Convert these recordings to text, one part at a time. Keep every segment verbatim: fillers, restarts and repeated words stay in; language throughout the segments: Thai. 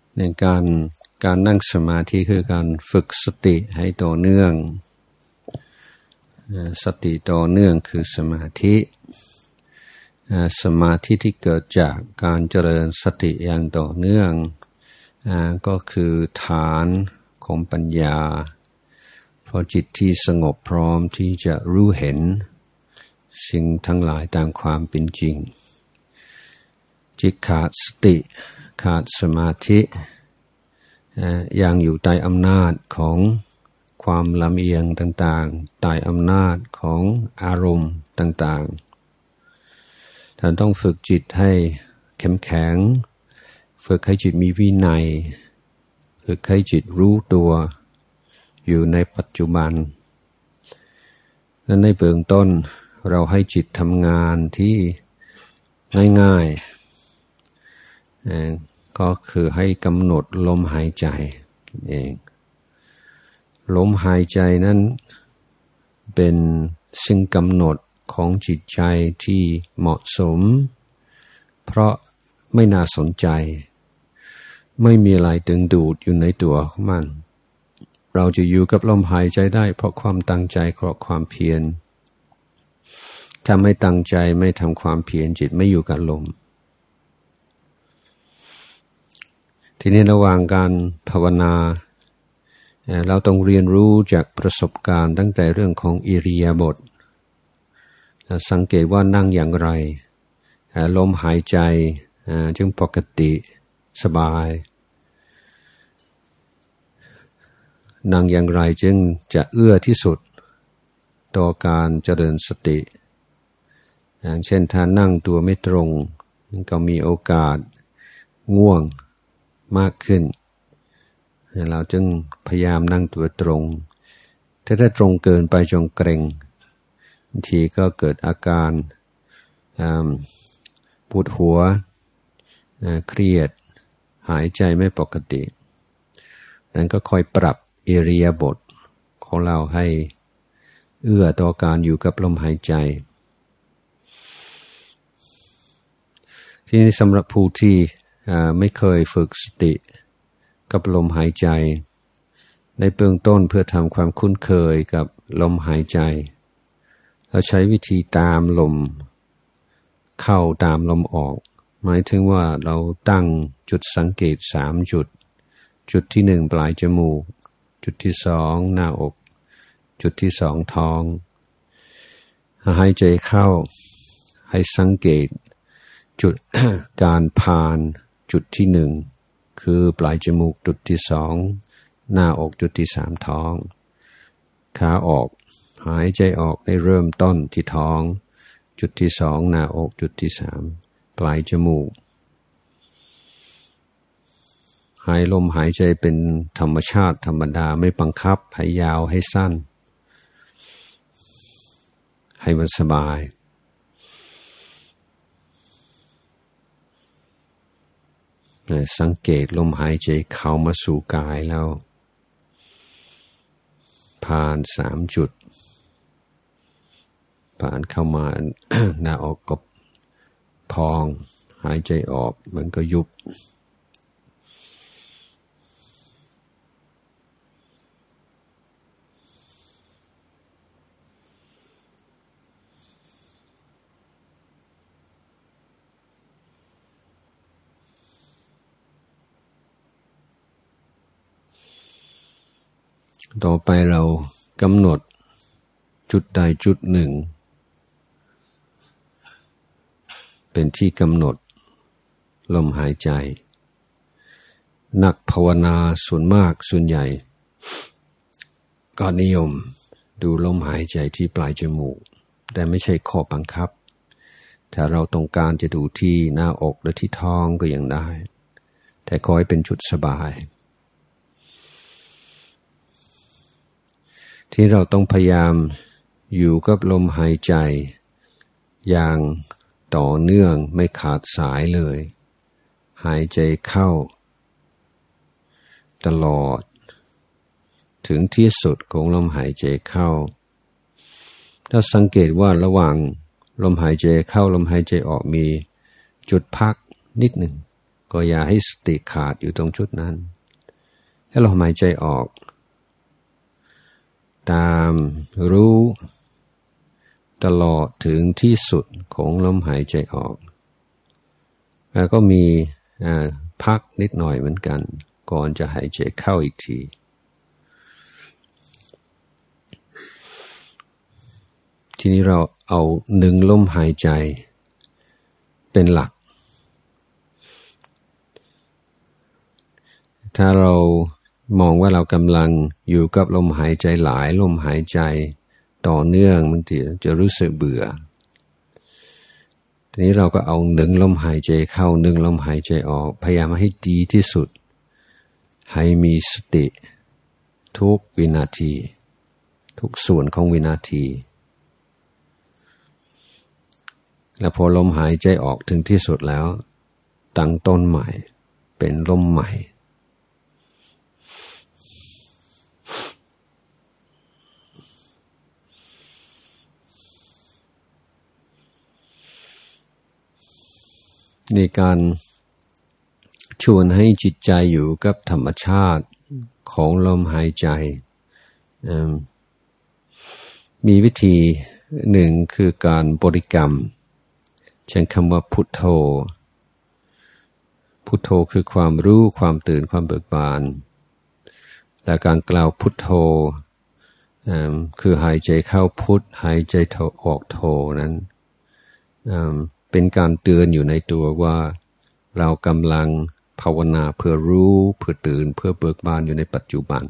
ในการการนั่งสมาธิคือการฝึกสติให้ต่อเนื่องสติต่อเนื่องคือสมาธิสมาธิที่เกิดจากการเจริญสติอย่างต่อเนื่องก็คือฐานของปัญญาพอจิตที่สงบพร้อมที่จะรู้เห็นสิ่งทั้งหลายตามความเป็นจริงจิตขาดสติขาดสมาธิยังอยู่ใต้อำนาจของความลำเอียงต่างๆใต้อำนาจของอารมณ์ต่างๆท่านต้องฝึกจิตให้เข้มแข็งฝึกให้จิตมีวินัยฝึกให้จิตรู้ตัวอยู่ในปัจจุบันและในเบื้องต้นเราให้จิตทำงานที่ง่ายๆก็คือให้กำหนดลมหายใจเองลมหายใจนั้นเป็นสิ่งกำหนดของจิตใจที่เหมาะสมเพราะไม่น่าสนใจไม่มีอะไรดึงดูดอยู่ในตัวของมันเราจะอยู่กับลมหายใจได้เพราะความตั้งใจเพราะความเพียรถ้าไม่ตั้งใจไม่ทำความเพียรจิตไม่อยู่กับลมทีนี้ระหว่างการภาวนาเราต้องเรียนรู้จากประสบการณ์ตั้งแต่เรื่องของอิริยาบถสังเกตว่านั่งอย่างไรลมหายใจจึงปกติสบายนั่งอย่างไรจึงจะเอื้อที่สุดต่อการเจริญสติอย่างเช่นถ้านั่งตัวไม่ตรงก็มีโอกาสง่วงมากขึ้นเราจึงพยายามนั่งตัวตรงถ้าถ้าตรงเกินไปจนเกร็งบางทีก็เกิดอาการปวดหัวเครียดหายใจไม่ปกตินั้นก็ค่อยปรับอิริยาบถของเราให้เอื้อต่อการอยู่กับลมหายใจที่นี้สำหรับผู้ที่ไม่เคยฝึกสติกับลมหายใจในเบื้องต้นเพื่อทำความคุ้นเคยกับลมหายใจเราใช้วิธีตามลมเข้าตามลมออกหมายถึงว่าเราตั้งจุดสังเกตสามจุดจุดที่หนึ่งปลายจมูกจุดที่สองหน้าอกจุดที่สองท้องหายใจเข้าให้สังเกตจุด การผ่านจุดที่หนึ่งคือปลายจมูกจุดที่สองหน้าอกจุดที่สามท้องขาออกหายใจออกให้เริ่มต้นที่ท้องจุดที่สองหน้าอกจุดที่สามปลายจมูกหายลมหายใจเป็นธรรมชาติธรรมดาไม่บังคับให้ยาวให้สั้นให้มันสบายสังเกตลมหายใจเข้ามาสู่กายแล้วผ่านสามจุดผ่านเข้ามา หน้าอกกบพองหายใจออกมันก็ยุบต่อไปเรากำหนดจุดใดจุดหนึ่งเป็นที่กำหนดลมหายใจนักภาวนาส่วนมากส่วนใหญ่ก็นิยมดูลมหายใจที่ปลายจมูกแต่ไม่ใช่ข้อบังคับถ้าเราต้องการจะดูที่หน้าอกหรือที่ท้องก็ยังได้แต่ขอให้เป็นจุดสบายที่เราต้องพยายามอยู่กับลมหายใจอย่างต่อเนื่องไม่ขาดสายเลยหายใจเข้าตลอดถึงที่สุดของลมหายใจเข้าถ้าสังเกตว่าระหว่างลมหายใจเข้าลมหายใจออกมีจุดพักนิดหนึ่งก็อย่าให้สติขาดอยู่ตรงจุดนั้นให้ลมหายใจออกตามรู้ตลอดถึงที่สุดของลมหายใจออกแล้วก็มีพักนิดหน่อยเหมือนกันก่อนจะหายใจเข้าอีกทีทีนี้เราเอาหนึ่งลมหายใจเป็นหลักถ้าเรามองว่าเรากำลังอยู่กับลมหายใจหลายลมหายใจต่อเนื่องบางทีจะรู้สึกเบื่อทีนี้เราก็เอาหนึ่งลมหายใจเข้าหนึ่งลมหายใจออกพยายามให้ดีที่สุดให้มีสติทุกวินาทีทุกส่วนของวินาทีแล้วพอลมหายใจออกถึงที่สุดแล้วตั้งต้นใหม่เป็นลมใหม่ในการชวนให้จิตใจอยู่กับธรรมชาติของลมหายใจมีวิธีหนึ่งคือการบริกรรมเช่นคำว่าพุทโธพุทโธคือความรู้ความตื่นความเบิกบานและการกล่าวพุทโธคือหายใจเข้าพุทหายใจออกโธนั้นเป็นการเตือนอยู่ในตัวว่าเรากำลังภาวนาเพื่อรู้เพื่อตื่นเพื่อเบิกบานอยู่ในปัจจุบัน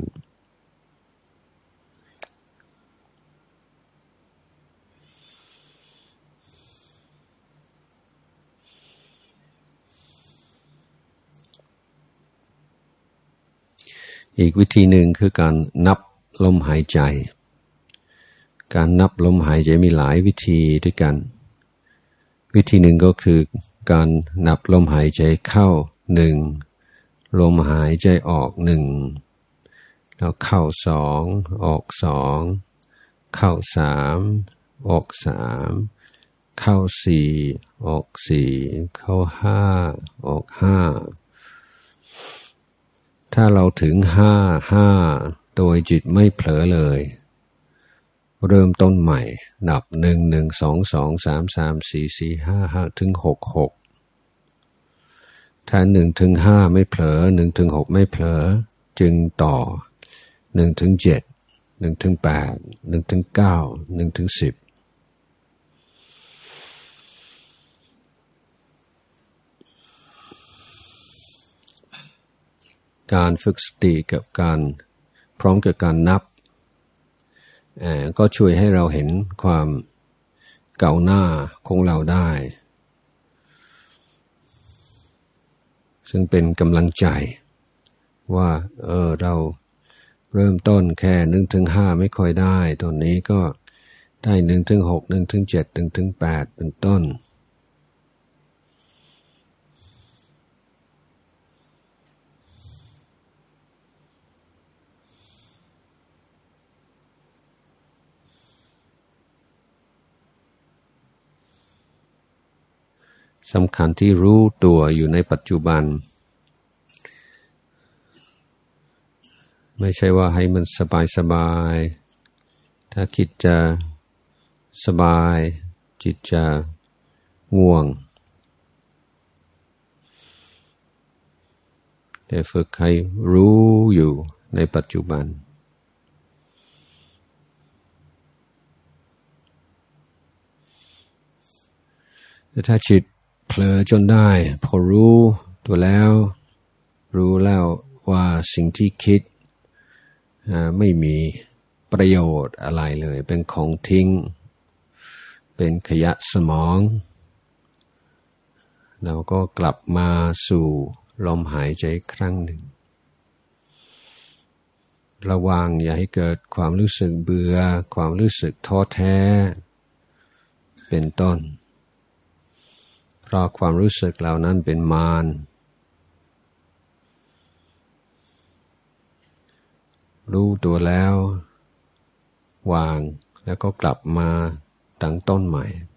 อีกวิธีหนึ่งคือการนับลมหายใจการนับลมหายใจมีหลายวิธีด้วยกันวิธีหนึ่งก็คือการนับลมหายใจเข้าหนึ่งลมหายใจออกหนึ่งแล้วเข้าสองออกสองเข้าสามออกสามเข้าสี่ออกสี่เข้าห้าออกห้าถ้าเราถึงห้าห้าโดยจิตไม่เผลอเลยเริ่มต้นใหม่นับหนึ่งหนึ่งสองสองสามสามสี่สี่ห้าห้าถึงหกหกถ้าหนึ่งถึงห้าไม่เผลอหนึ่งถึงหกไม่เผลอจึงต่อหนึ่งถึงเจ็ดหนึ่งถึงแปดหนึ่งถึงเก้าหนึ่งถึงสิบการฝึกสติกับการพร้อมกับการนับก็ช่วยให้เราเห็นความก้าวหน้าของเราได้ซึ่งเป็นกำลังใจว่าเออเราเริ่มต้นแค่หนึ่งถึงห้าไม่ค่อยได้ตอนนี้ก็ได้หนึ่งถึงหกหนึ่งถึงเจ็ดหนึ่งถึงแปดเป็นต้นสำคัญที่รู้ตัวอยู่ในปัจจุบันไม่ใช่ว่าให้มันสบายสบายถ้าคิดจะสบายจิตจะง่วงแต่ฝึกให้รู้อยู่ในปัจจุบันแต่ถ้าจิตเผลอจนได้พอรู้ตัวแล้วรู้แล้วว่าสิ่งที่คิดไม่มีประโยชน์อะไรเลยเป็นของทิ้งเป็นขยะสมองเราก็กลับมาสู่ลมหายใจครั้งหนึ่งระวังอย่าให้เกิดความรู้สึกเบื่อความรู้สึกท้อแท้เป็นต้นเพราะความรู้สึกเหล่านั้นเป็นมารรู้ตัวแล้ววางแล้วก็กลับมาตั้งต้นใหม่